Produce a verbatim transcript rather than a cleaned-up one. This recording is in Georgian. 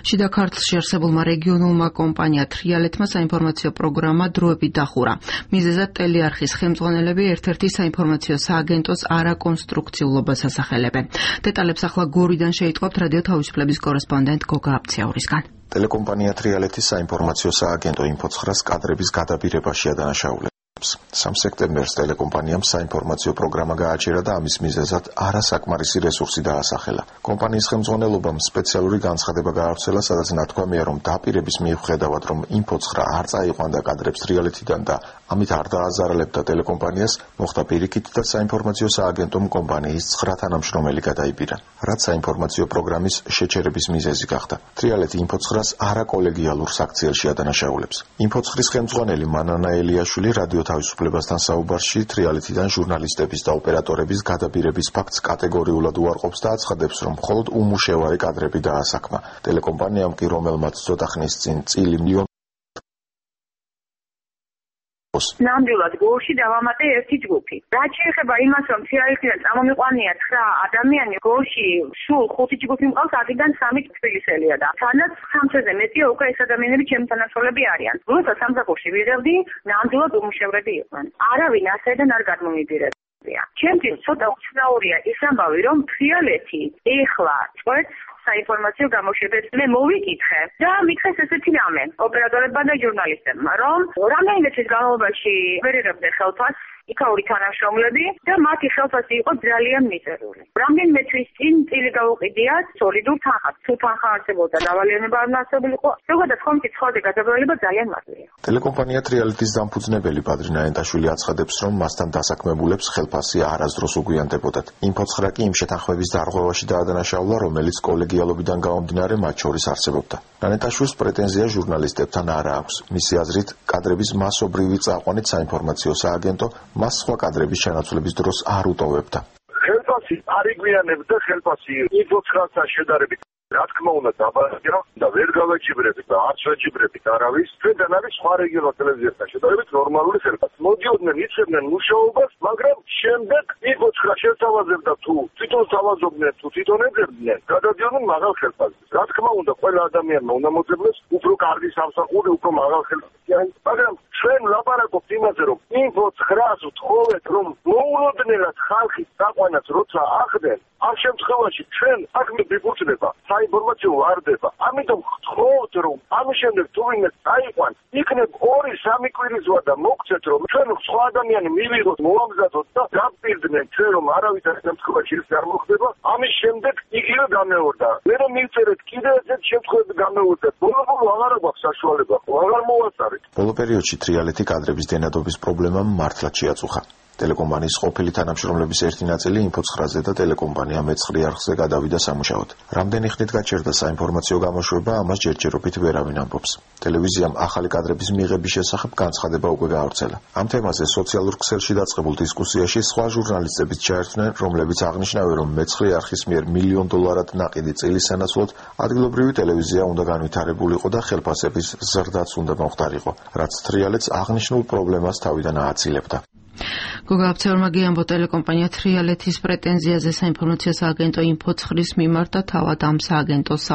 შიდა ქართლში არსებულმა რეგიონულმა კომპანია თრიალეთმა საინფორმაციო პროგრამა დროებით დახურა. მიზეზად ტელეარხის ხელმძღვანელები ერთ-ერთი საინფორმაციო სააგენტოს არაკონსტრუქციულობას ასახელებენ. დეტალებს ახლა გორიდან შეიტყობთ რადიო თავისუფლების კორესპონდენტ გოგა აბციაურისგან. ტელეკომპანია თრიალეთის საინფორმაციო სააგენტო ინფოცხრას კადრების გადაბირებაშია დანაშაულებს. სამ სექტემბერს ტელეკომპანიამ საინფორმაციო პროგრამა გააჩერა და ამის მიზეზად არასაკმარისი რესურსი დაასახელა. კომპანიის ხელმძღვანელობამ სპეციალური განცხადება გაავრცელა, სადაც ნათქვამია, რომ დაპირების მიუხედავად, რომ ინფოცხრა არ წაიყვანდა კადრებს თრიალეთიდან და ამით არ დააზარალებდა ტელეკომპანიას, მოხდა პირიქით და საინფორმაციო სააგენტომ კომპანიის ცხრა თანამშრომელი გადაიბირა, რაც საინფორმაციო პროგრამის შეჩერების მიზეზი გახდა. თრიალეთი ინფოცხრას არაკოლეგიალურ საქციელში ადანაშაულებს. ინფოცხრის ხელმძღვანელი მანანა ელიაშვილი რადიო თავისუფლებასთან საუბარში თრიალეთიდან ჟურნალისტების და ოპერატორების გადაბირების ფაქტს კატეგორიულად უარყოფს და აცხადებს, რომ მხოლოდ უმუშევარი კადრები დაასაქმა. ტელეკომპანიამ კი, რომელმაც ცოტა ხნის წინ წილი მიიღო, ნამდვილად გორში დავამატე ერთი ჯგუფი. რაც შეეხება იმას, რომ თრიალეთიდან წამომიყვანია ცხრა ადამიანი, გორში სულ ხუთი ჯგუფი მყავს, აქედან სამი თბილისელია და თანაც სამცეზე მეტია უკვე ეს ადამიანები ჩემი თანაშრომლები არიან. როდესაც სამსახურში ვიღებდი, ნამდვილად უმუშევრები იყვნენ. არავინ ასედან არ გადმომიდირებია. ჩემთვის ცოტა უცნაურია ის ამბავი, რომ თრიალეთი ეხლა წვეთს საინფორმაციო გამოშვებას. მე მოვიკითხე და მითხეს ესეთი რამე ოპერატორებმა და ჟურნალისტებმა, რომ რამდენიმე წლის განმავლობაში ვერ იღებდნენ ხელფასს იქაური თანამშრომლები და მათი ხელფასი იყო ძალიან მიზერული. რამდენიმე თვის წინ წილი გავუყიდიათ სოლიდურ თანხას. თუ თანხა არსებობდა, დავალიანება არ არსებულიყო, ზოგადად ხომ კი ცხოვრება გადაბრალება ძალიან მარტივია. ტელეკომპანია თრიალეთის დამფუძნებელი ბადრი ნაენტაშვილი აცხადებს, რომ მასთან დასაქმებულებს ხელფასი არასდროს უგვიანდებოდათ. ინფოცხრა კი იმ შეთანხმების დარღვევაში დაადანაშაულა, რომელიც კოლეგიალობიდან გამომდინარე მათ შორის არსებობდა. ნაენტაშვილს პრეტენზია ჟურნალისტებთან არ აქვს. მისი აზრით, კადრების მასობრივი წაყვანით საინფორმაციო სააგენტო მას სხვა კადრების ჩანაცვლების დროს არ უტოვებდა. ხელფასი არ იგვიანებდა ხელფასი ინფოცხრასთან შედარებით. რა თქმა უნდა დაბალია და ვერ გავაჩიბრებით და არც ვაჩიბრებით არავის. ჩვენთან არის სხვა რეგიონულ ტელევიზიასთან შედარებით ნორმალური ხელფასი. მოდიოდნენ, იცებდნენ მუშაობას, მაგრამ შემდეგ ინფოცხრა შეთავაზებდა თუ თვითონ თავაზობდნენ თუ თვითონ ეძებდნენ, გადადიოდნენ მაღალ ხელფასზე. რა თქმა უნდა, ყველა ადამიანმა უნდა მოძებნოს უფრო კარგი სამსახური, უფრო მაღალ ხელფასი. მაგრამ ჩვენ ვლაპარაკობთ იმაზე, რომ ინფოცხრას ვთხოვეთ, რომ მოულოდნელად ხალხის დაყვანას როცა ახდენ, ამ შემთხვევაში ჩვენ საქმე ვიფუძნება, საინფორმაციო ვარდება. ამიტომ ვთხოვთ, რომ ამის შემდეგ თუ ვინმე წაიყვან, იქნებ ორი სამი კვირის ვადა მოგცეთ, რომ ჩვენ სხვა ადამიანი მივიღოთ, მოვამზადოთ და დაპირდნენ ჩვენ, რომ არავის ამ შემთხვევაში ეს არ მოხდება. ამის შემდეგ იგივე გამეორდა. მე რომ მივწერეთ კიდევ ესეთ შემთხვევები გამეორდა. ბოლო-ბოლო აღარ გვაქვს საშუალება, აღარ მოვასწარეთ. ბოლო პერიოდში თრიალეთი კადრების დენადობის პრობლემამ მართლაც შეაწუხა. ტელეკომპანიის ყოფილი თანამშრომლების ერთი ნაწილი ინფოცხრაზე და ტელეკომპანია მეცხრე არხზე გადავიდა სამუშაოდ. რამდენი ხნით გაჩერდა საინფორმაციო გამოშვება, ამას ჯერჯერობით ვერავინ ამბობს. ტელევიზიამ ახალი კადრების მიღების შესახებ განცხადება უკვე გაავრცელა. ამ თემაზე სოციალურ ქსელში დაწყებულ დისკუსიაში სხვა ჟურნალისტებიც ჩაერთვნენ, რომლებიც აღნიშნავენ, რომ მეცხრე არხის მიერ მილიონ დოლარად ნაყიდი წილის სანაცვლოდ ადგილობრივი ტელევიზია უნდა განვითარებულიყო და ხელფასების ზრდაც უნდა მომხდარიყო, რაც თრიალეთს აღნიშნულ პრობლემას თავიდან ააცილებდა. გოგა აბციაურმა გიამბო ტელეკომპანია თრიალეთის პრეტენზიაზე საინფორმაციო სააგენტო ინფოცხრის მიმართ და თავად ამ სააგენტოს